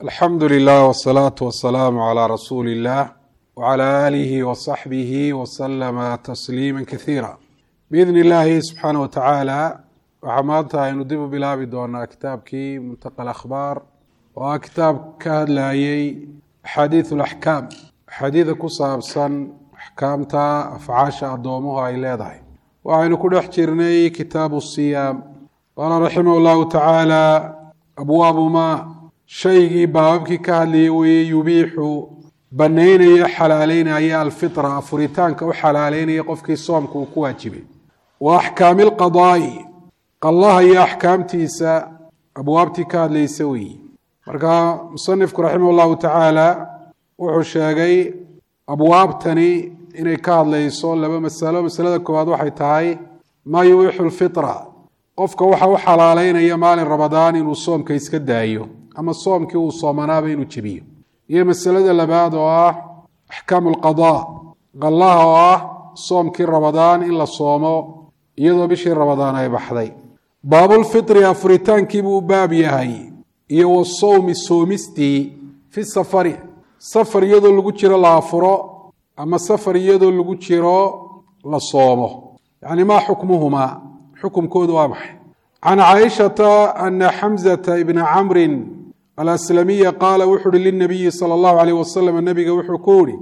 alxamdu lilah wsalaatu wasalaamu calaa rasuuli illah wcalaa aalihi wasaxbihi wasalama tasliima kasiira biidni illaahi subxaana wa tacaala waxaa maanta aynu dib u bilaabi doonaa kitaabkii muntaqa alakhbaar oo ah kitaab ka hadlayey axaadiidu alaxkaam axaadiida ku saabsan axkaamta afcaasha addoomuhu ay leedahay waxaynu ku dhex jirnay kitaabu siyaam qaala raximah llahu tacaala abwaabu maa shaygii baababkii ka hadlayay weeye yubiixu banaynaya xalaaleynaya alfitra afuritaanka u xalaaleynaya qofkii soomka uu ku waajibay wa axkaami alqadaa'i qallaha iyo axkaamtiisa abwaabtii ka hadlaysa weeye marka musanifku raximah llahu tacaala wuxuu sheegay abwaabtani inay ka hadlayso laba masalo masalada koowaad waxay tahay maa yubiixu alfitra qofka waxa u xalaaleynaya maalin ramadaan inuu soomka iska daayo ama soomkii uu soomanaaba inuu jebiyo iyo masalada labaad oo ah axkaamu alqadaa qallaha oo ah soomkii ramadaan in la soomo iyadoo bishii ramadaan ay baxday baabulfitri afuritaankiibuu u baab yahay iyo wasowmi soomistii fi safari safar iyadoo lagu jiro la afuro ama safar iyadoo lagu jiro la soomo yacni maa xukmuhumaa xukumkoodu waa maxay can caaishata ana xamzata ibna camrin alaslamiya qaala wuxuu uhi linabiyi sala allahu calayh wasalam nabiga wuxuu ku yihi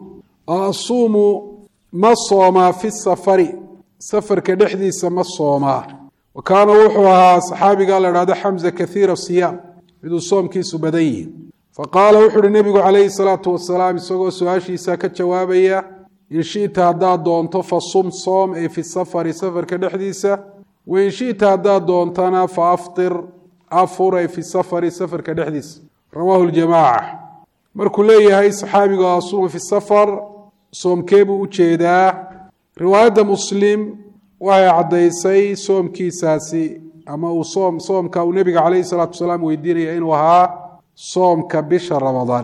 asuumu ma soomaa fi safari safarka dhexdiisa ma soomaa wa kaana wuxuu ahaa saxaabigaa la dhahdo xamza kathiira siyaam miduu soomkiisu badan yihi faqaala wuxuu uhi nebigu calayhi salaatu wasalaam isagoo su-aashiisa ka jawaabaya in shita haddaad doonto fa sum soom ee fi safari safarka dhexdiisa wain shita haddaad doontana fa aftir afur ay fi safari safarka dhexdiisa rawaahu ljamaaca markuu leeyahay saxaabigu asuuma fi safar soomkee buu u jeedaa riwaayadda muslim waxay caddaysay soomkiisaasi ama uu soomka uu nebiga calayhi salaatu wasalaam weydiinaya inuu ahaa soomka bisha ramadaan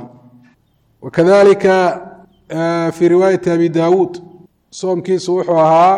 wakadalika fii riwaayati abi daawuud soomkiisu wuxuu ahaa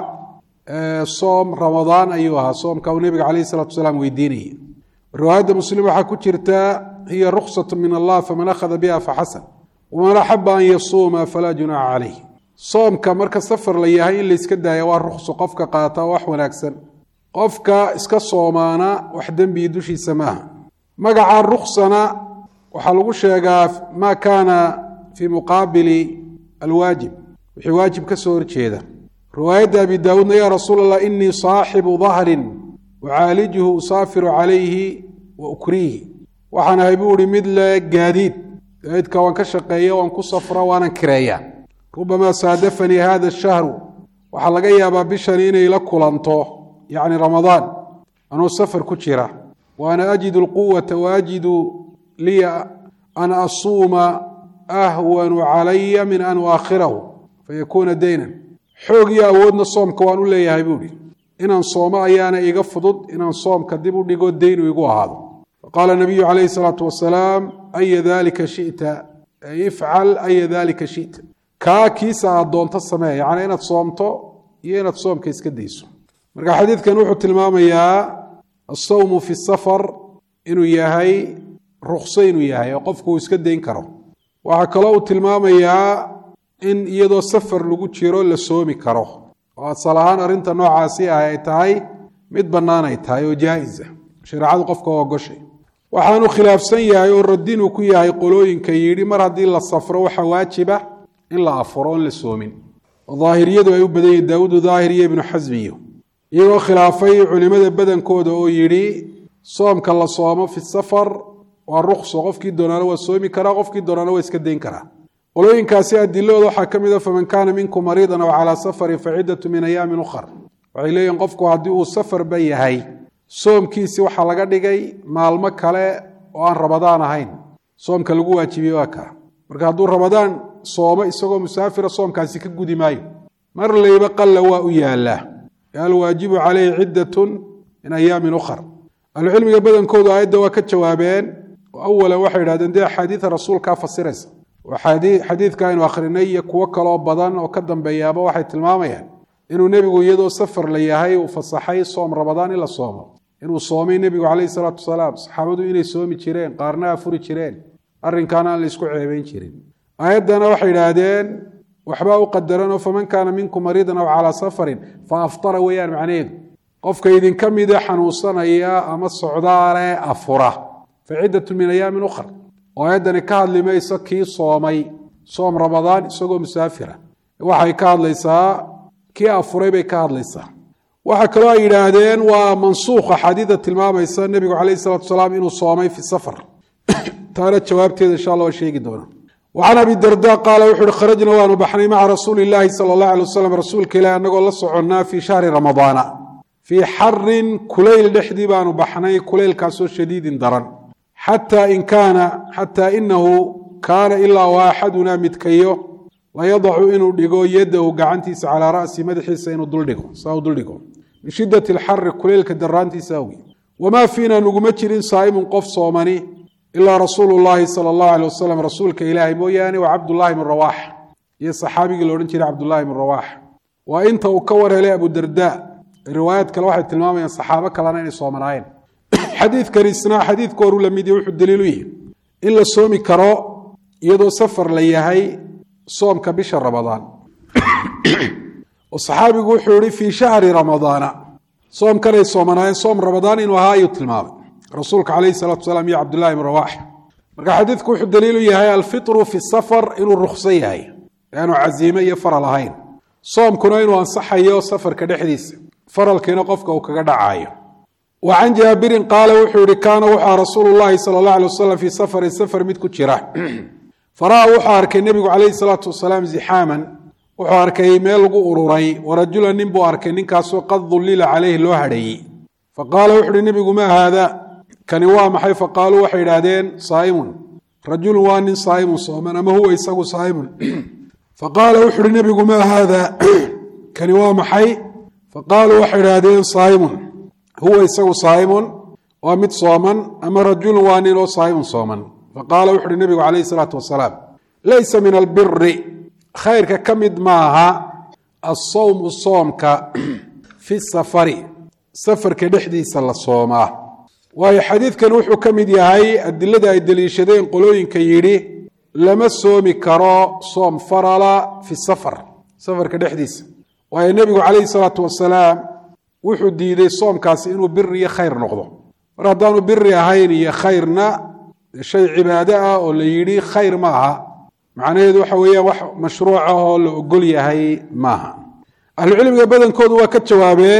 soom ramadaan ayuu ahaa soomka uu nebiga calayhi salaatu wasalaam weydiinayay riwaayadda muslim waxaa ku jirta hiya ruksat min allah faman akhada biha faxasan waman axaba an yasuuma falaa junaaxa calayh soomka marka safar la yahay in layska daaya waa rukso qofka qaata wax wanaagsan qofka iska soomaana wax dembii dushiisa maaha magaca ruksana waxaa lagu sheegaa maa kaana fii muqaabili alwaajib wixii waajib ka soo horjeeda riwaayadda abi daawuudna yaa rasuul allah inii saaxibu dahrin ucaalijuhu usaafiru calayhi wa ukriihi waxaan ahay buu ihi mid le gaadiidka waan ka shaqeeya waan ku safra waanan kireeya rubamaa saadafanii hada shahru waxaa laga yaabaa bishani inay la kulanto yacni ramadaan anuu safar ku jira wa ana ajidu alquwata waajidu liya an asuuma ahwanu calaya min an uaakhirahu fayakuuna daynan xoog iyo awoodna soomka waan u leeyahay buu ihi inaan soomo ayaana iga fudud inaan soomka dib u dhigo daynu igu ahaado faqaala nabiyu calayhi salaatu wasalaam aya dalika shita ifcal aya dalika shita kaa kiisa aad doonto samee yacni inaad soomto iyo inaad soomka iska dayso marka xadiidkan wuxuu tilmaamayaa asawmu fi safar inuu yahay rukso inuu yahay oo qofku uu iska dayn karo waxaa kaloo uu tilmaamayaa in iyadoo safar lagu jiro la soomi karo oo asal ahaan arrinta noocaasi ah ay tahay mid bannaan ay tahay oo jaa-isa shareecadu qofka oo ogoshay waxaanu khilaafsan yahay oo radinuu ku yahay qolooyinka yidhi mar haddii la safro waxa waajiba in la afuro oon la soomin oo daahiriyadu ay u badan yihin daawuudu daahir iyo ibnu xasmiyo iyagoo khilaafay culimada badankooda oo yidhi soomka la soomo fi safar waa rukso qofkii doonaana waa soomi karaa qofkii doonaana waa iska dayn karaa qolooyinkaasi adilooda waxaa ka mid a faman kaana minkum mariidan aw calaa safarin faciddatu min ayaamin ukhar waxay leeyihin qofku haddii uu safarba yahay soomkiisi waxaa laga dhigay maalmo kale oo aan ramadaan ahayn soomka lagu waajibiyey waa kaa marka hadduu ramadaan soomo isagoo musaafira soomkaasi ka gudi maayo mar layba qalla waa u yaallaa alwaajibu caleyhi ciddatun min ayaamin ukhar ahlucilmiga badankoodu aayadda waa ka jawaabeen oo awalan waxay idhahdeen dee axaadiida rasuulkaa fasiraysa xadiidka aynu akhrinay iyo kuwo kaloo badan oo ka dambeeyaaba waxay tilmaamayaan inuu nebigu iyadoo safar la yahay uu fasaxay soom ramadaan in la soomo inuu soomay nebigu calayhi salaatu wasalaam saxaabadu inay soomi jireen qaarna afuri jireen arrinkaana aan la isku ceebayn jirin aayaddana waxay yidhaahdeen waxbaa u qadaranoo faman kaana minkum mariidan aw calaa safarin fa aftara weeyaan macnaheedu qofka idinka mida xanuunsanaya ama socdaale afura fa ciddatu min ayaamin ukhar oo aayaddani ka hadli mayso kii soomay soom ramadaan isagoo musaafira waxay ka hadlaysaa kii afuray bay ka hadlaysaa waxaa kaloo ay yidhaahdeen waa mansuukh axaadiida tilmaamaysa nebigu calayhi salatu wasalaam inuu soomay fi safar taana jawaabteeda insha allah waa sheegi doonaa وعن أبي الدرداء قال وحر خرجنا ونبحنا مع رسول الله صلى الله عليه وسلم رسولك إلى أن نقول صعنا في شهر رمضان في حر كليل لحدي بانبحنا كليل كاسو شديد درن حتى إنه كان إلا واحدنا متكيو ويضع إنه دقو يده قعنتيس على رأس مدحيس إنه دلدقو من شدة الحر كليل كدرانتي ساوي وما فينا نقمتشر صائم قف صوماني إلا رسول الله صلى الله عليه وسلم رسولك إلهي موياني وعبد الله من رواح يا صحابي قالوا ننشر عبد الله من رواح وإنت وكور إليه أبو الدرداء الروايات كالواحد تلمامي عن صحابة كلانين صومناين حديث كريسنا حديث كورو لم يدي وحد دليلوه إلا صومي كرو يدو سفر ليهي صوم كبشر رمضان والصحابي يقول حوري في شهر رمضان صوم كري صومناين صوم رمضان وهاي التلمامي رسولك عليه الصلاة والسلام يا عبد الله بن رواح marka xadiidku wuxuu daliil u yahay alfitru fi safar inuu rukhsa yahay aanu caziime iyo faral ahayn soomkuna inuu ansaxayo safarka dhexdiisa faralkiina qofka uu kaga dhacayo وعن جابر قال وحوري كان وحى رسول الله صلى الله عليه وسلم في سفر مد كجرا فرأى وحى أركي النبي عليه الصلاة والسلام زحاما وحى أركي ميل أروري ورجلا نبو أركي نكاسو قد ظلل عليه لوهري فقال وحوري النبي ما هذا كان وامحي فقالوا وحي رادين صائم رجل وان صائم صوما أما هو يساق صائم فقال وحي النبي ما هذا كان وامحي فقالوا وحي رادين صائم هو يساق صائم ومت صوما أما رجل وان صائم صوما فقال وحي النبي عليه الصلاة والسلام ليس من البر خير كمد معها الصوم في السفر سفر كدحدي صلى الصومه waayo xadiidkan wuxuu ka mid yahay adilada ay daliishadeen qolooyinka yidhi lama soomi karo soom farala fi safarka dhexdiisa waayo nebigu calayhi salaatu wasalaam wuxuu diiday soomkaasi inuu biri iyo khayr noqdo mar haddaanu biri ahayn iyo khayrna shay cibaado ah oo la yidhi khayr ma aha macnaheedu waxa weeyaan wax mashruuc ah oo la ogol yahay maaha ahlucilmiga badankoodu waa ka jawaabeen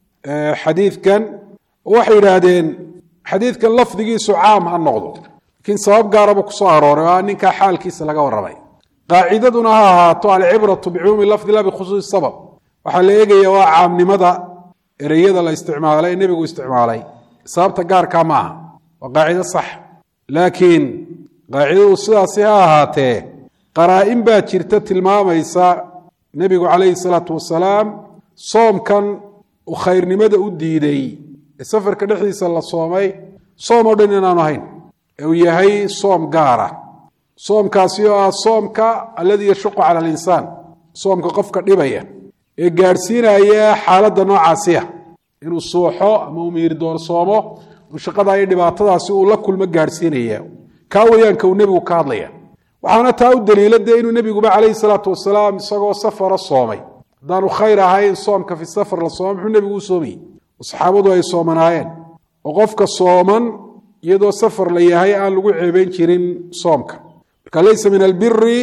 xadiidkan waxay yidhaahdeen xadiidkan lafdigiisu caam ha noqdo laakiin sabab gaaraba ku soo arooray waa ninkaa xaalkiisa laga warramay qaacidaduna ha ahaato alcibratu bicumuumi lafdi la bikhusuusi sabab waxaa la eegaya waa caamnimada ereyada la isticmaalay ee nebigu isticmaalay sababta gaarkaa ma aha waa qaacido sax laakiin qaacidadu sidaasi ha ahaatee qaraa-in baa jirta tilmaamaysa nebigu calayhi salaatu wasalaam soomkan uu khayrnimada u diiday safarka dhexdiisa la soomay soom oo dhan inaanu ahayn ee uu yahay soom gaara soomkaasi oo ah soomka alladii yashuqu cala alinsaan soomka qofka dhibaya ee gaadhsiinaya xaaladda noocaasiya inuu suuxo ama uu miir doorsoomo uu shaqada iyo dhibaatadaasi uu la kulmo gaadhsiinaya kaa weyaanka uu nebigu ka hadlaya waxaana taa u daliila dee inuu nebiguba calayhi salaatu wasalaam isagoo safara soomay haddaanu khayr ahayn soomka fi safar la sooma muxuu nebigu u soomayey saxaabadu ay soomanaayeen oo qofka sooman iyadoo safar la yahay aan lagu ceebayn jirin soomka marka laysa min albiri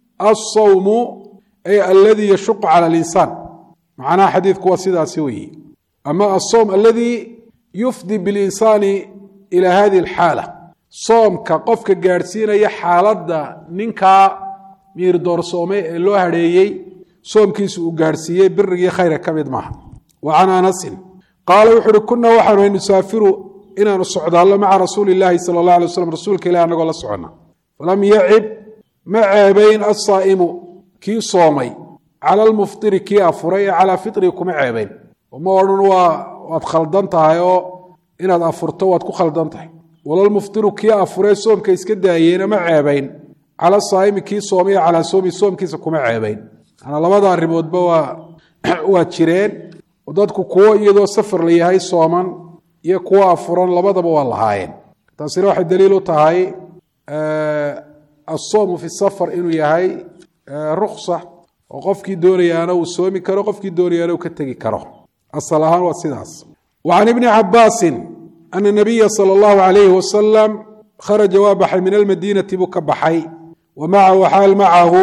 alsawmu ay alladii yashuqu cala alinsaan macnaha xadiidku waa sidaasi weeye ama alsawm alladii yufdi bilinsaani ila hadihi alxaala soomka qofka gaadhsiinaya xaaladda ninkaa miir doorsoomay ee loo hadheeyey soomkiisu uu gaadhsiiyey birigii khayra ka mid maaha wa can anasin qaala wuxu uhi kunaa waxaanu nusaafiru inaanu socdaallo maca rasuuli illaahi sala allah alay waslam rasuulka ilahi annagoo la soconna falam yacib ma ceebayn assaa'imu kii soomay cala almuftiri kii afuray ee calaa fitrii kuma ceebayn oo ma odhan waad khaldan tahay oo inaad afurto waad ku khaldan tahay walalmuftiru kii afuree soomka iska daayeena ma ceebayn cala asaa'imi kii soomay ee calaa soomi soomkiisa kuma ceebayn ana labada arrimoodba waa jireen oo dadku kuwo iyadoo safar la yahay sooman iyo kuwo afuran labadaba waa lahaayeen taasina waxay daliil u tahay الصوم في السفر إنه يهي رخصة وقفكي دوني أنا وسومي كرو قفكي دوني أنا وكتجي كرو الصلاة والسداس. وعن ابن عباس أن النبي صلى الله عليه وسلم خرج وابحي من المدينة بكبحي ومعه حال معه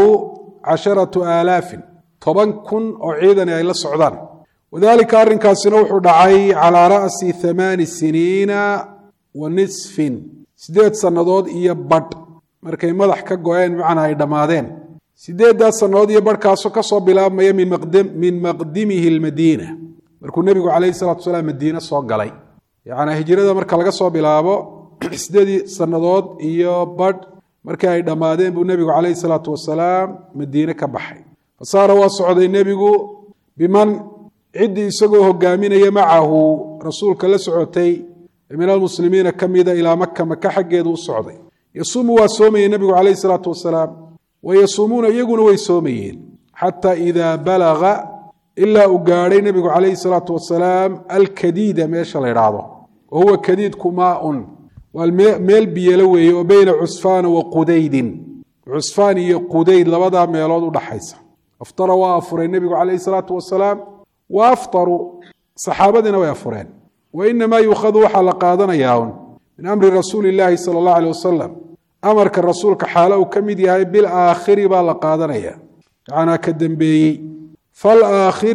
10,000 طبعا كن أعيدنا إلى السعودان وذلك أرنكا سنوح دعي على رأس 8 سنين ونصف 8 سنوات يبط markay madax ka gooyeen macna ay dhamaadeen 8 sanadood iyo barkaas ka soo bilaabmay min maqdimihi almadina markuu nabigu kaleey salaatu salaam madiina soo galay yaana hijrada marka laga soo bilaabo 8 sanadood iyo bad markay ay dhamaadeen buu nabigu kaleey salaatu wasalaam madiina ka baxay fasaara waa socday nabigu biman cidi isagoo hogaaminaya macahu rasuulka la socotay min almuslimiina kamida ila makka xageedu u socday يصوم وصومي النبي عليه الصلاة والسلام ويصومون يقولون ويصومين حتى إذا بلغ إلا أقاري النبي عليه الصلاة والسلام الكديد ما يشاء الله وهو كديد كماء والميل بيلوي وبين عسفان وقديد عسفان وقديد لبدا ميلاد ودحيسة أفطر وافر النبي عليه الصلاة والسلام وأفطروا صحابتنا ويفرين وإنما يؤخذوا حلقاتنا ياون من أمر رسول الله صلى الله عليه وسلم أمرك الرسول كحاله كمديها بالآخر بالقادنية يعني كالدنبي فالآخر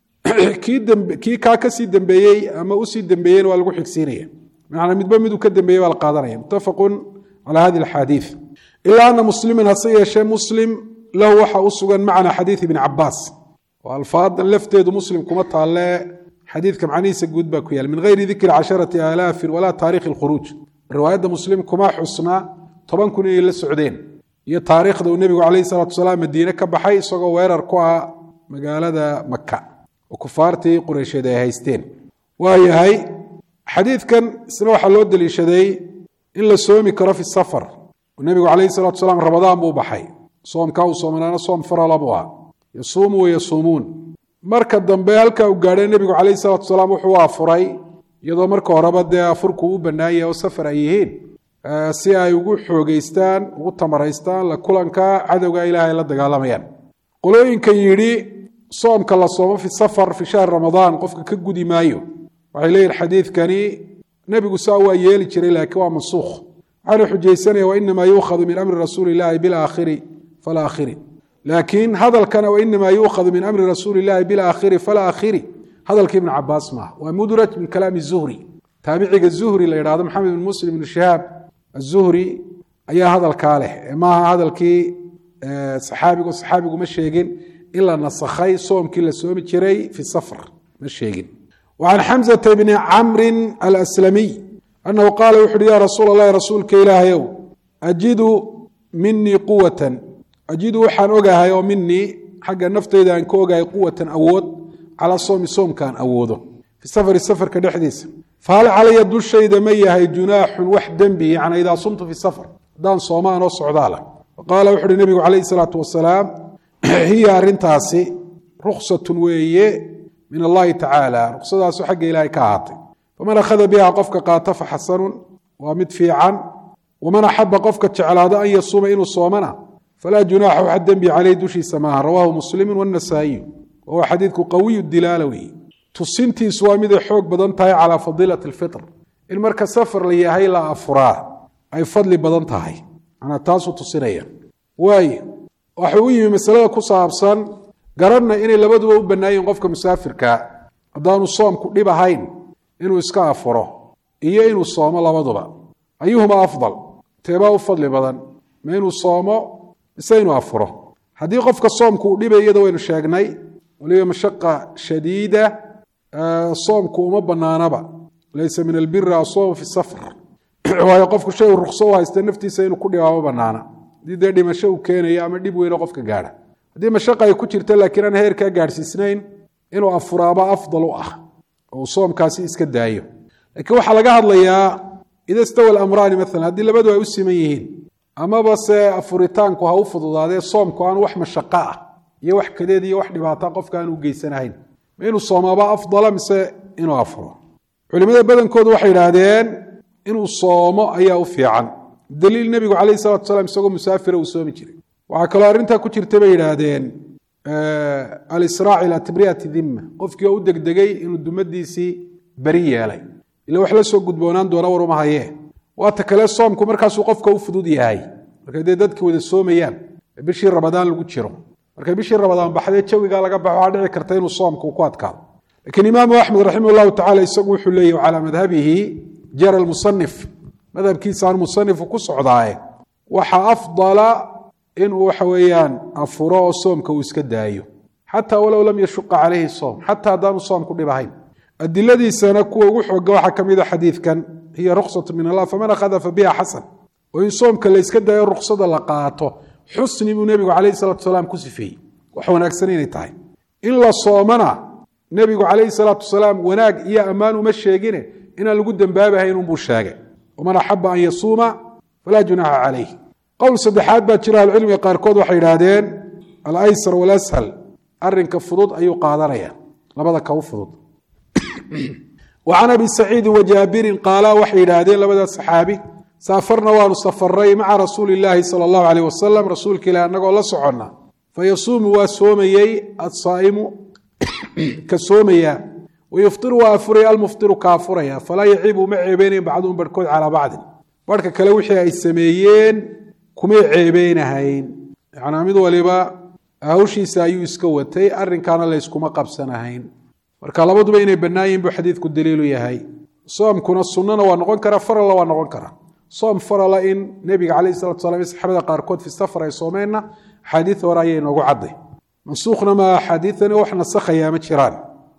كي كاكسي دنبي أما أسي دنبيين والقو حكسينية يعني مدبمدو كالدنبي بالقادنية متفق على هذه الحديث إلا أن مسلما هسيه شيء مسلم له وحا أسوغا معنا حديث ابن عباس والفاظ لفتيد مسلم كمتها الله حديث كم عنيس قد باكويال من غير ذكر 10,000 ولا تاريخ الخروج الرواية مسلم كما حسنا طبعا كوني إلى السعودين هي تاريخ ذو النبي عليه الصلاة والسلام مدينة كبحي سوى ويرر كوها مقالة مكة وكفارتي قريش يدي هايستين وهي هاي حديث كان سنوح الود الإشدي إلا سومي كرا في السفر والنبي عليه الصلاة والسلام رمضان بو بحي صوم كاو صومنا صوم فرال أبوها يصوموا ويصومون marka dambe halka uu gaaray nabigu kaleey salaatu salaam wuxuu afuray iyadoo marka horeba afurku u banaayay oo safar ay yihiin si ay ugu xoogeystaan ugu tamaraystaan la kulanka cadawga Ilaahay la dagaalamayaan qolooyinka yiri soomka la soomo fi safar fi shahr ramadaan qofka ka gudi maayo waxay leeyahay xadiidkani nabigu saa waa yeeli jiray laakiin waa mansuukh ana xujaysanaya wa inma yuukhadhu min amri rasuulillahi bil aakhiri fal aakhiri لكن هذا كان وإنما يؤخذ من أمر رسول الله بالآخر فالآخر هذا ابن عباس معه ومدرج من كلام الزهري تابعي الزهري لإرادة محمد بن مسلم بن الشهاب الزهري أي هذا الكاله ما هذا الكي صحابي ومشيقين إلا نصخي صوم كل صوم تشري في السفر مشيقين. وعن حمزة بن عمرو الأسلمي أنه قال وحد يا رسول الله رسولك إلهي أجد مني قوة أجد وحن أوجاها يوم مني حق النفط إذا أنك أوجاها قوة أود على صوم كان أوده في السفر كده حديث فهل علي يد الشيء دمية هي جناح وحدا به يعني إذا صمت في السفر دان صومان وصعدالة وقال وحد النبي عليه الصلاة والسلام هي رنتاسي رخصة وية من الله تعالى رخصة حق إلهي كاعطي فمن أخذ بها قفك قاطف حسن ومدفعا ومن أحب قفك تعالى هذا أن يصوم إنه صومنا فلا جناح حدا به عليه دوشي سماها رواه مسلم والنسائي وهو حديث قوي الدلالوي تصنتي سوامي ذا حوق بدنتهي على فضيلة الفطر المركز سفر لي هاي لا أفراه أي فضل بدنتهي أنا تاسو تصيريا واي وحويه مسألة كصابصا قررنا إني لبدو بنايين قفك مسافر كا أدانو الصوم كل بهاين إنه إسكا أفره إيه إنه الصوم لبدو أيهما أفضل تباو فضل بدن ما إنه الصوم إسينه أفره هذه قفك الصوم كل بيده وإنه شاقناي وليه مشقة شديدة الصوم كوما بنانبا ليس من البر الصوم في السفر ويقفك شيء الرخصة يستنفتي سينه كل يوم بنانا دي مشاو كان يعمل دي بوينه قفك قاعدة دي مشقة يكتر لكن أنا هير كقاعد سنين إنه أفرابا أفضل وصوم كاسي إسكدايه لكن وحلقة هذا إذا استوى الأمران مثلا هذه اللي بدوا يسميهين أما بس أفريتان كوها أفضل هذا الصوم كوان وح مشقة يوح كده دي وح دبعتا قف كانوا جيسناهين إنه الصوم أبا أفضل مسا إنه أفضل علماء بدن كود وحي هذين إنه الصوم أيه في عن daliil nebigu calayhi salaatu wasalaam isagoo musaafira uu soomi jiray waxaa kaloo arrintaa ku jirta bay yidhaahdeen alisraac ilaa tabriyati dhimma qofkii oo u degdegay inuu dumadiisii beri yeelay ila wax la soo gudboonaan doona war uma hayee waata kale soomku markaasuu qofka u fudud yahay markay dee dadkii wada soomayaan bishii ramadaan lagu jiro markay bishii ramadaan baxdee jawigaa laga baxo waxaa dhici karta inuu soomku ku adkaado laakiin imaamu axmed raximah llahu tacala isagu wuxuu leeyahy calaa madhabihi jara lmusanif madhabkiisaan musanifu ku socdaaye waxa afdala inuu waxa weeyaan afuro oo soomka uu iska daayo xataa walow lam yashuqa calayhi soom xataa haddaanu soom ku dhib ahayn adiladiisana kuwa ugu xooga waxaa ka mid a xadiidkan hiya ruksatu min allah faman akhada fa biha xasan oo in soomka la yska daayo ruksada la qaato xusni buu nebigu calayhi salatu wasalaam ku sifeeyey wax wanaagsan inay tahay in la soomana nebigu calayhi salaatu wasalaam wanaag iyo ammaan uma sheegine inaan lagu dembaabahayn unbuu sheegay waman axaba an yasuuma falaa junaaxa calayh qowl saddexaad baa jira ahlucilmiga qaarkood waxay yidhaahdeen alaysar walashal arinka fudud ayuu qaadanaya labada ka u fudud wacan abi saciidin wajaabirin qaala waxay yidhaahdeen labada saxaabi saafarna waanu safaray maca rasuuli illaahi sala allahu caleyh wasalam rasuulka ilahi annagoo la soconna fayasuumu waa soomayey asaa'imu ka soomaya wayuftiru waa afuraya almuftiru ka afuraya falaa yaciibu ma ceebeynayn bacduhum barhkood calaa bacdin barhka kale wixii ay sameeyeen kumay ceebeynahayn yacnaa mid waliba hawshiisa ayuu iska watay arrinkaana layskuma qabsanahayn marka labaduba inay bannaan yihin buu xadiidku daliilu yahay soomkuna sunnana waa noqon karaa faralla waa noqon karaa soom farala in nebiga calayhi salatu wasalaam iyo saxaabada qaarkood fi safar ay soomeenna axaadiid hore ayay noogu cadday mansuukhna ma axaadiidani wax nasakhayaa ma jiraan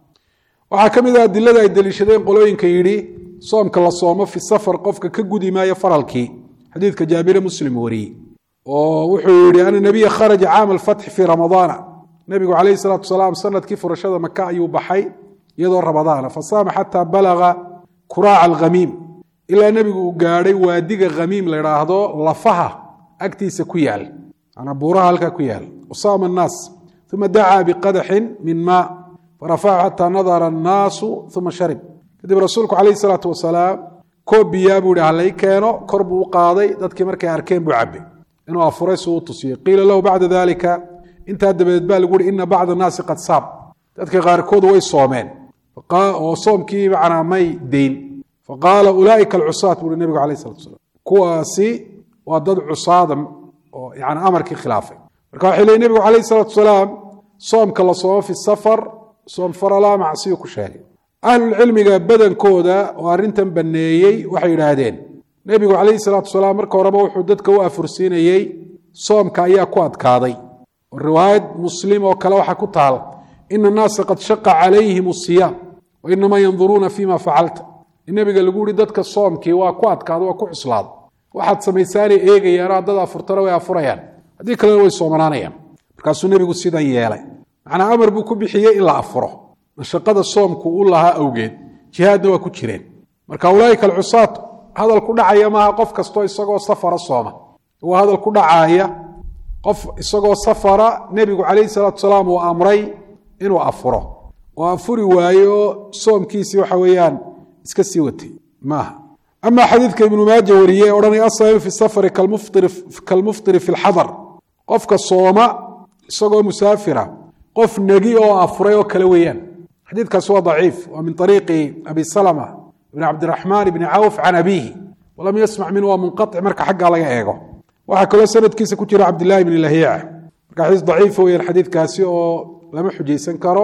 waxaa ka mid ah adilada ay deliishadeen qolooyinka yidhi soomka la soomo fi safar qofka ka gudi maayo faralkii xadiidka jaabire muslim wariyey oo wuxuu yihi ana nabiya kharaja caama alfatxi fii ramadaana nebigu calayhi salaatu wasalaam sanadkii furashada maka ayuu baxay iyadoo ramadaana fasaama xataa balaga kuraaca alkhamiim ilaa nebigu uu gaadhay waadiga khamiim la idhaahdo lafaha agtiisa ku yaal manaa buuraha halkaa ku yaal wasaama annaas uma dacaa biqadaxin min maa farafacahu xataa nadara annaasu uma sharib kadib rasuulku calayhi salaatu wasalaam koob biyaa buu ihi halay keeno kor buu u qaaday dadkii markay arkeen buu cabay inuu afuray suu u tusiyey qiila lahu bacda dalika intaa dabadeed baa lagu yihi ina bacda annaasi qad saab dadka qaarkood way soomeen oo soomkii macnaa may deyn faqaala ulaaika alcusaat buu hi nebigu calayh salatu wasalaam kuwaasi waa dad cusaada oo yani amarkii khilaafay marka waxay leeyiin nebigu calayhi salaatu wasalaam soomka la soomo fi safar soom faralaa macsiyu ku sheegay ahlulcilmiga badankooda oo arrintan banneeyey waxay yidhaahdeen nebigu calayhi salaatu wasalaam marka horeba wuxuu dadka u afursiinayey soomka ayaa ku adkaaday oo riwaayad muslim oo kale waxaa ku taal ina annaasa qad shaqa calayhim asiyaam wa inamaa yanduruuna fima facalta in nebiga lagu yihi dadka soomkii waa ku adkaada waa ku cuslaada waxaad samaysaanay eegayaan haddad afurtana way afurayaan haddii kalena way soomanaanayaan markaasuu nebigu sidan yeelay macnaa amar buu ku bixiyey in la afuro mashaqada soomku u lahaa awgeed jihaadna waa ku jireen marka ulaaika alcusaat hadal ku dhacaya maaha qof kastoo isagoo safara sooma waa hadal ku dhacaaya qof isagoo safara nebigu calayhi salaatu wasalaam uu amray inuu afuro oo afuri waayo soomkiisii waxa weeyaan iska sii watay maaha ama xadiidka ibnu maaja wariyey odhanay asaimu fi safari kalmuftiri fi lxadar qofka sooma isagoo musaafira qof negi oo afuray oo kale weeyaan xadiidkaasi waa daciif waa min ariiqi abi salama ibn cabdiraxmaan ibni cawf can abiihi walam yasmac minhu waa munqatic marka xaggaa laga eego waxaa kaloo sanadkiisa ku jira cabdillahi bni lahiica marka xadiis daciifa weyaan xadiidkaasi oo lama xujaysan karo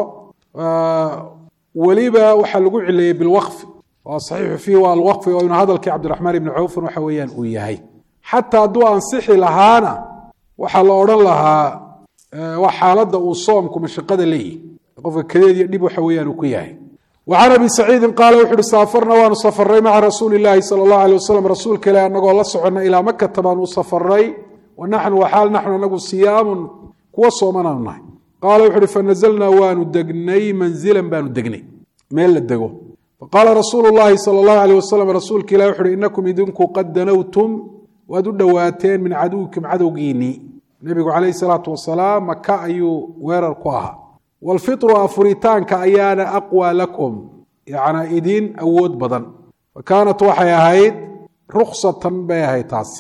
weliba waxaa lagu cileeyey bilwaqfi waa saxiixu fiihi waa alwaqfi oo inuu hadalkii cabdiraxmaan ibni cawfin waxa weeyaan uu yahay xataa hadduu ansixi lahaana waxaa la odhan lahaa waa xaaladda uu soomku mashaqada leeyihi qofka kadeed iyo dhib waxa weeyaan uu ku yahay wacan abi saciidin qaala wuxu uhi saafarna waanu safaray maca rasuuli illaahi sala allahu alay wasalam rasuulka ilahi annagoo la soconna ilaa makata baanu u safaray wa naxnu waxaal naxnu anagu siyaamun kuwa soomanaanu nahay qaala wuxu uhi fanazalnaa waanu degnay manzilan baanu degnay meel la dego faqaala rasuulu llaahi sala allahu aleyh wasalam rasuulka ilahi wuxu uhi inakum idinku qad danowtum waad u dhowaateen min caduwikum cadowgiinnii nebigu calayhi salaatu wasalaam maka ayuu weerar ku ahaa waalfitru afuritaanka ayaana aqwaa lakum yacnaa idin awood badan fa kaanat waxay ahayd ruksatan bay ahayd taasi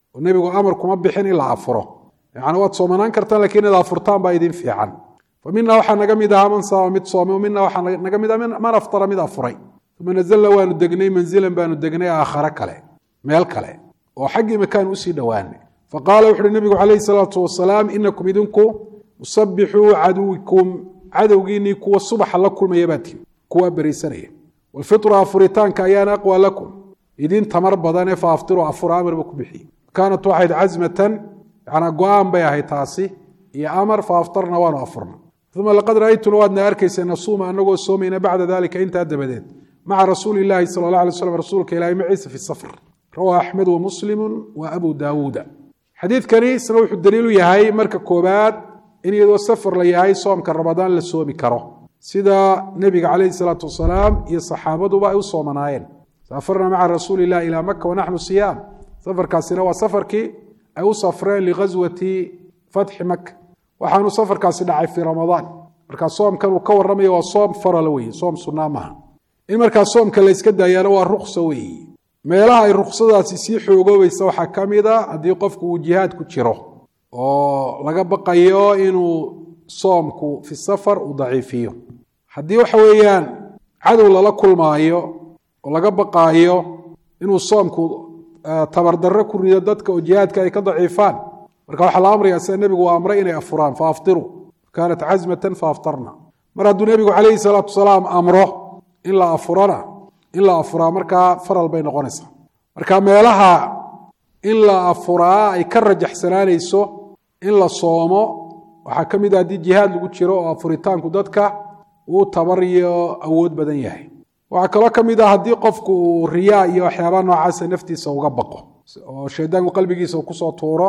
ونبي أمر كما بحين إلا أفره يعني واد صومنان كرتان لكن إذا أفرتان بايدين في عن فمنا وحا نقمدها من صام مد صومي ومنا وحا نقمدها من أفطر مد أفري ثم نزل وانو دقني منزلا بانو دقني آخر كله ميل كله وحقي مكان أسي دواني فقال وحر النبي عليه الصلاة والسلام إنكم إذنكم وصبحوا عدوكم عدوغيني كوا الصبح لكم يباتي كوا بريسانية والفطر أفريتان كأيان أقوى لكم إذن تمر بداني فأفطروا أفر أمر بكم بحي كانت واحد عزمة يعني قوام بيها تاسي يا أمر فأفطرنا وانا أفرنا ثم لقد رأيت الوادنا أركيس أن نصوم أن نقول صومين بعد ذلك أنت أدبدين مع رسول الله صلى الله عليه وسلم رسولك إلى معيسى في السفر رواه أحمد ومسلم وأبو داود حديث كنيس روح الدليل يهي مركة كوبات إن يدو السفر ليهي صوم كرمضان للصوم كره سيدا نبي عليه الصلاة والسلام يصحابه بقى صومناين سافرنا مع رسول الله إلى مكة ونحن صيام سفر كاسنا وسفر كي أو سفرين لغزوة فتح مكة وحانو سفر كاسنا في رمضان مركا صوم كانوا كور رمي وصوم فرلوي صوم سنامها إن مركا صوم كان ليسكدا يلوى الرخصوي meelaha ay ruqsadaasi si xoogoobaysa waxa kamida hadii qofku uu jihaad ku jiro oo laga baqayo inuu soomku fi safar u daciifiyo hadii waxa weeyaan cadow la kulmaayo oo laga baqayo inuu soomku tabardarro ku rido dadka oo jihaadka ay ka daciifaan marka waxa la amray asay nabigu waa amray inay afuraan fa aftiru kanat azmatan fa aftarna mar hadduu nabigu calayhi salaatu wasalaam amro in la afurana in la afuraa markaa faral bay noqonaysaa marka meelaha in la afuraa ay ka rajaxsanaanayso in la soomo waxaa ka mid ah haddii jihaad lagu jiro oo afuritaanku dadka uu tabar iyo awood badan yahay waxaa kaloo ka mid ah haddii qofku uu riyaa iyo waxyaabaha noocaasa naftiisa uga baqo oo shaydaanku qalbigiisa uu kusoo tuuro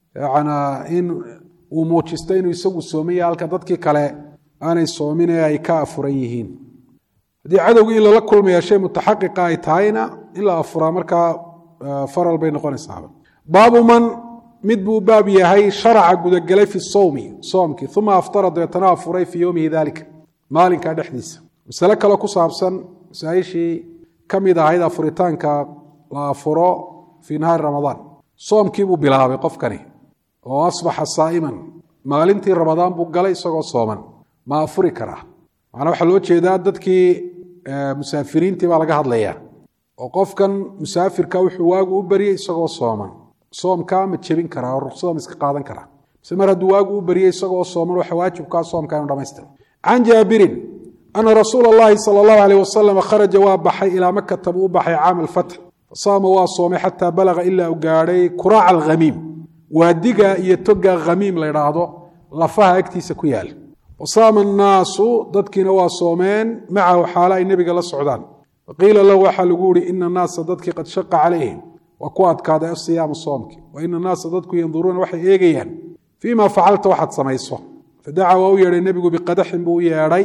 yacnaa in uu muujisto inuu isagu soomaya halka dadkii kale aanay soomin ee ay ka afuran yihiin haddii cadowgii in lala kulmaya shay mutaxaqiqa ay tahayna in la afuraa markaa faral bay noqonaysaa baabu man mid buu baab yahay sharaca gudagelay fi sawmi soomkii uma aftara deetana afuray fi yowmihi dalika maalinkaa dhexdiisa masale kale ku saabsan masaa'ishii ka mid ahayd afuritaanka la afuro fii nahaari ramadaan soomkii buu bilaabay qofkani oo asbaxa saa'iman maalintii ramadaan buu galay isagoo sooman ma afuri karaa macnaa waxaa loo jeedaa dadkii musaafiriintii baa laga hadlayaa oo qofkan musaafirka wuxuu waagu u bariyey isagoo sooman soomkaa ma jebin karaa oo ruqsada ma iska qaadan karaa mise mar hadduu waagu u bariyey isagoo sooman waxa waajibkaa soomkaa inu dhamaystira can jaabirin ana rasuula allahi sala allahu alayh wasalam kharaja waa baxay ilaa makata buu u baxay caama alfatx fasaama waa soomay xataa balaga ilaa u gaadhay kuraaca alghamiim waadiga iyo toga khamiim la idhaahdo lafaha agtiisa ku yaala وصام الناس ضدكنا وصومين معه حالا النبي قال السعودان فقيل له وحا لقولي إن الناس ضدك قد شق عليهم وكواد كاد الصيام الصومك وإن الناس ضدك ينظرون وحي إيجيا فيما فعلت واحد سميصه فدعا ويرى النبي بقدح بويري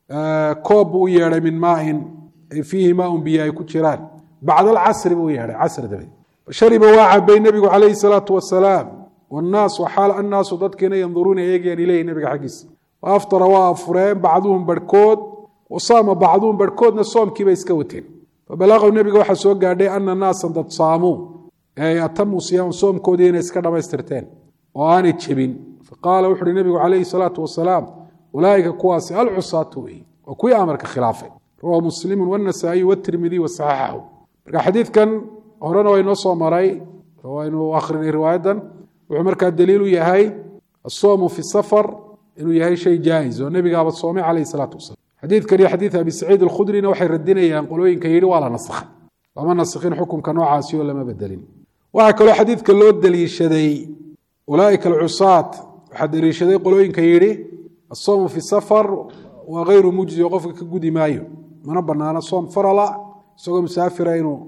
كوب بويري من ماء فيه ماء بياي كتشران بعد العصر بويري عصر دبي فشرب واعب بين النبي عليه الصلاة والسلام والناس وحال الناس ضدكنا ينظرون إيجيا إليه النبي حقيس وأفطر وافرين بعضهم بركود وصام بعضهم بركود نصوم كيف يسكوتين فبلغوا النبي وحا سو غادي ان الناس قد صاموا اي اتموا صيام صوم كودين اسكا دمسترتين واني تشبين فقال وحر النبي عليه الصلاه والسلام اولئك كواس العصاة وكوي امرك خلافه رواه مسلم والنسائي والترمذي وصححه حديث كان هورنا وينو سو مراي وينو اخر روايه وعمرك الدليل يهي الصوم في السفر إنه يهي شيء جائز والنبي قال الصومي عليه الصلاة والسلام حديث كان حديث أبي سعيد الخدري نوحي ردنا ينقلوين كيري ولا نسخ وما نسخين حكم كنوع عاسي ولا ما بدلين وهكذا حديث كان لو الدليل الشدي أولئك العصاة حد الشدي قلوين كيري الصوم في السفر وغير مجزي وقفك كقودي مايو منبرنا أنا صوم فرلا سوى مسافر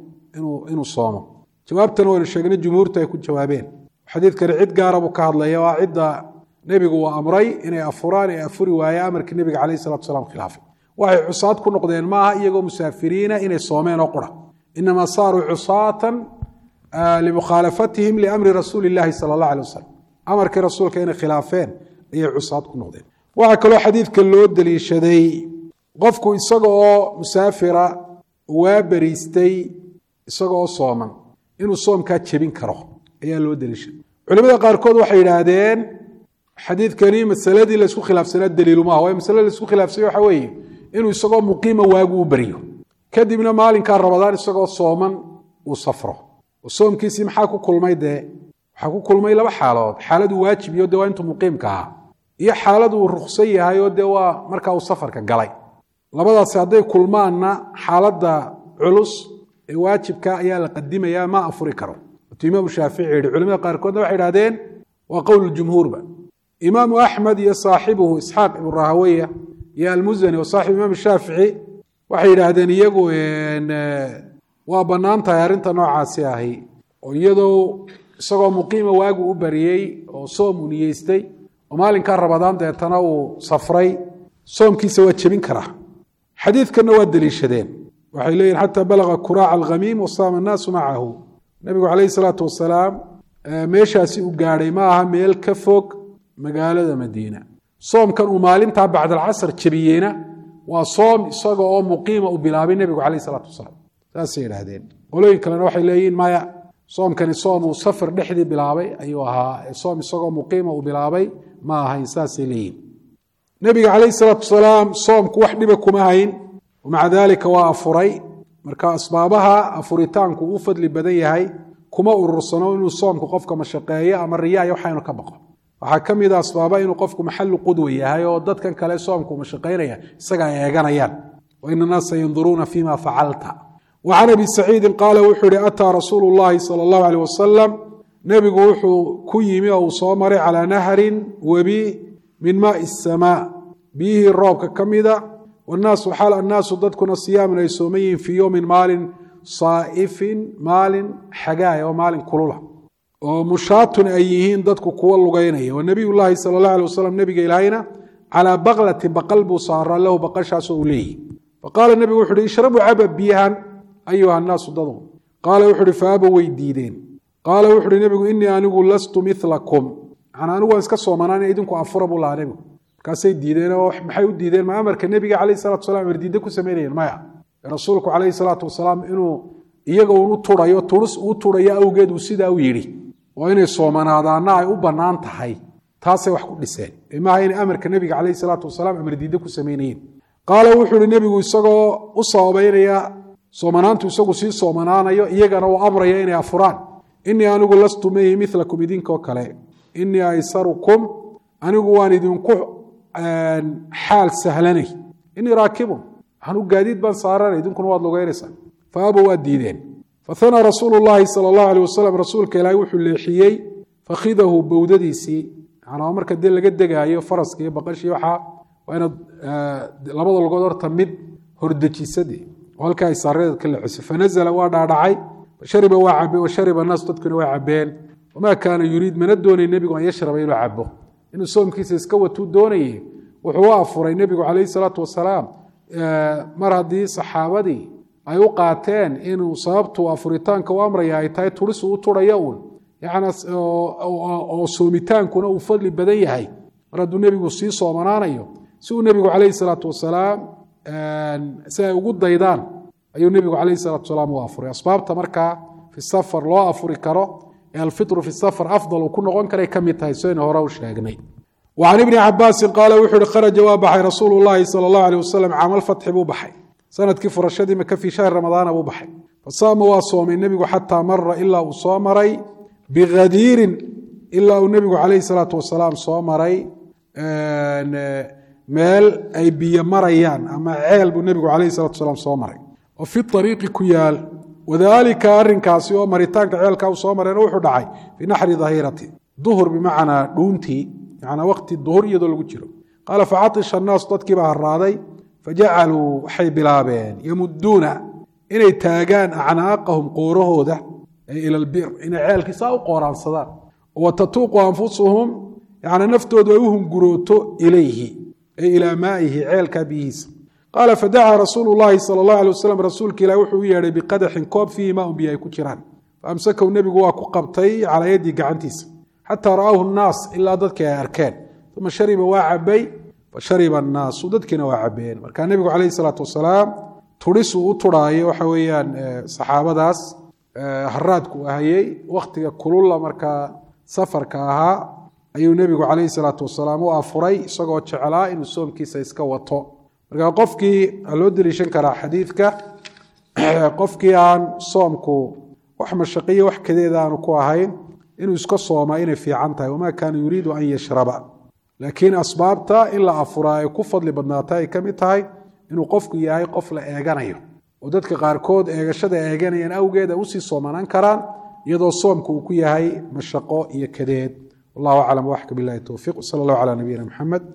إنه صوم جوابتنا وين الشيخين الجمهور تيكون جوابين حديث كان عد قارب وكهض لي وعد nebigu waa amray inay afuraan ee afuri waaya amarkii nabiga calayhi salaatu wasalaam khilaafay waxay cusaad ku noqdeen maaha iyagoo musaafiriina inay soomeen oo qura inama saaruu cusaatan limukhalafatihim liamri rasuuli illaahi sala allahu alayh wasalam amarkii rasuulka inay khilaafeen ayay cusaad ku noqdeen waxaa kaloo xadiidka loo daliishaday qofku isaga oo musaafira waa bariistay isaga oo sooman inuu soomkaa jebin karo ayaa loo daliishay culimada qaarkood waxay yidhaahdeen xadiidkani masaladii la isku khilaafsanaa daliilu maaha waayo masale la isku khilaafsanya waxa weeye inuu isagoo muqiima waagu u baryo kadibna maalinkaa rabadaan isagoo sooman uu safro oo soomkiisii maxaa ku kulmay dee waxaa ku kulmay laba xaalood xaaladuu waajib iyo dee waa intuu muqiimka ahaa iyo xaalad uu ruksan yahay oo dee waa markaa uu safarka galay labadaasi hadday kulmaanna xaaladda culus ee waajibka ayaa la qadimayaa ma afuri karo tu imaamu shaafici yidhi culimada qaarkoodna waxay idhahdeen waa qowl jumhuurba imaamu axmed iyo saaxibuhu isxaaq ibnu rahaweya iyo almusani oo saaxibu imaam shaafici waxay yidhaahdeen iyagu waa bannaan tahay arrinta noocaasi ahi oo iyadoo isagoo muqiima waagu u bariyey oo soom uu niyeystay oo maalinkaa rabadaan deetana uu safray soomkiisa waa jebin karaa xadiidkanna waa deliishadeen waxay leeyihin xataa balaga kuraaca alkhamiim wasaama annaasu macahu nabigu calayhi salaatu wasalaam meeshaasi uu gaadhay ma aha meel ka fog magaalada madiina soomkan uu maalintaa bacdalcasr jebiyeyna waa soom isaga oo muqiima u bilaabay nebigu calayhi salaatu wasalaam saasay yidhaahdeen qolooyin kalena waxay leeyihiin maya soomkani soom uu safar dhexdii bilaabay ayuu ahaa soom isagoo muqiima uu bilaabay ma ahayn saasay leeyihin nebiga calayhi salaatu wasalaam soomku wax dhiba kuma hayn maca daalika waa afuray marka asbaabaha afuritaanku uu fadli badan yahay kuma urursano inuu soomku qofka mashaqeeyo ama riyaaya waxaynu ka baqo waxaa ka mid a asbaaba inuu qofku maxallu qudwa yahay oo dadkan kale soomku mashaqaynaya isaga ay eeganayaan waina naasa yanduruuna fima facalta wacan abi saciidin qaala wuxuu ihi ataa rasuulu llahi sala allahu aleyh wasalam nebigu wuxuu ku yimi oo uu soo maray calaa nahrin webi min maai asamaa biyihii roobka ka mida wannaasu xaal annaasu dadkuna siyaamun ay sooman yihiin fii yowmin maalin saa'ifin maalin xagaaya oo maalin kulula oo mushaatun ay yihiin dadku kuwa lugaynaya wa nebiyullaahi sala allah alay wasalam nebiga ilaahayna calaa baklatin baqal buu saaraa lahu baqashaasoo uu leeyihi faqaala nebigu wuxu uhi ishrabuu caba biyahan ayuha annaasu dadu qaala wuxu uhi faaba way diideen qaala wuxu uhi nebigu innii anigu lastu milakum macnaa anigu waan iska soomanaan idinku afura buu lahaa nebigu markaasay diideen oo maxay u diideen ma amarka nebiga calayhi salatu wasalaam erdiidda ku samaynayeen maya rasuulku calayhi salaatu wasalaam inuu iyaga unu turayo turus uu turayo awgeed uu sidaa u yidhi oo inay soomanaadaanna ay u bannaan tahay taasay wax ku dhiseen maaha inay amarka nebiga calayhi salaatu wasalaam amardiidda ku samaynayeen qaala wuxuu uhi nebigu isagoo u sababaynaya soomanaantu isagu sii soomanaanayo iyagana uu amraya inay afuraan innii anigu lastu mehi milakum idinkoo kale innii aysarukum anigu waan idinku xaal sahlanay innii raakibun waxaan u gaadiid baan saaranay idinkuna waad lugaynaysaa faaba waa diideen fahanaa rasuulu llaahi sala allahu aleyh wasalam rasuulka ilaahay wuxuu leexiyey fakhidahu bowdadiisii macnaa marka dee laga degaayo faraska iyo baqashii waxaa waa inaad labada lugood horta mid hordejisade oo halkaa ay saareed ka leexisay fanazala waa dhaadhacay fashariba waa cabe washariba annaas dadkuna waa cabeen wamaa kaana yuriid mana doonay nebigu an yashraba inuu cabo inuu soomkiisa iska watuu doonaye wuxuu u afuray nebigu calayhi salaatu wasalaam mar haddii saxaabadii ay u qaateen inuu sababtu afuritaanka u amraya ay tahay turis u turaya uun oo soomitaankuna uu fadli badan yahay mar hadduu nebigu sii soomanaanayo si uu nebigu calayhi salaatu wasalaam si ay ugu daydaan ayuu nebigu calayhi salaatu wasalaam u afuray asbaabta markaa fi safar loo afuri karo ee alfitru fi safar afdal uu ku noqon karay ka mid tahay sidaynu hore u sheegnay وعن ابن عباس قال وحر خرج وابحي رسول الله صلى الله عليه وسلم عام الفتح بو بحي سنة كيف رشدي مكة في شهر رمضان بو بحي فصام وصوم النبي حتى مر إلا وصامري بغدير إلا النبي عليه الصلاة والسلام صامري مال أي بيمريان أما عيل بالنبي عليه الصلاة والسلام صامري وفي الطريق كيال وذلك أرن كاسيو مريتان عيل كاو صامري روح دعي في نحر ظهيرتي ظهر بمعنى دونتي يعني وقت الظهر يدل وجهه قال فعطش الناس تدكي بها الراضي فجعلوا حي بلابين يمدون إن تاجان أعناقهم قوره ده إلى البئر إن عيال كساو قوران صدار وتتوق أنفسهم يعني نفتوا دوهم قروتو إليه أي إلى مائه عيال كبيس قال فدعا رسول الله صلى الله عليه وسلم رسولك إلى وحوية بقدح كوب فيه ماء بيا كجران فأمسكه النبي قواكو قبطي على يدي قعنتيس حتى رآه الناس إلا ضدك يا أركان ثم شرب واعبي فشرب الناس وضدك واعبين وكان النبي عليه الصلاة والسلام ترسوا وطراي وحويان صحابة داس haraadku ahayey wakhtiga kululla markaa safarka ahaa ayuu nebigu calayhi salaatu wasalaam u afuray isagoo jeclaa inuu soomkiisa iska wato marka qofkii loo deliishan karaa xadiidka qofkii aan soomku wax mashaqiyo wax kadeeda aanu ku ahayn inuu iska sooma inay fiican tahay wamaa kaana yuriidu an yashraba laakiin asbaabta in la afuraa ay ku fadli badnaata ay ka mid tahay inuu qofku yahay qof la eeganayo oo dadka qaarkood eegashada eeganayaan awgeeda usii soomanaan karaan iyadoo soomku uu ku yahay mashaqo iyo kadeed wallahu aclam waxka billahi towfiiq sala allahu calaa nabiyina maxamed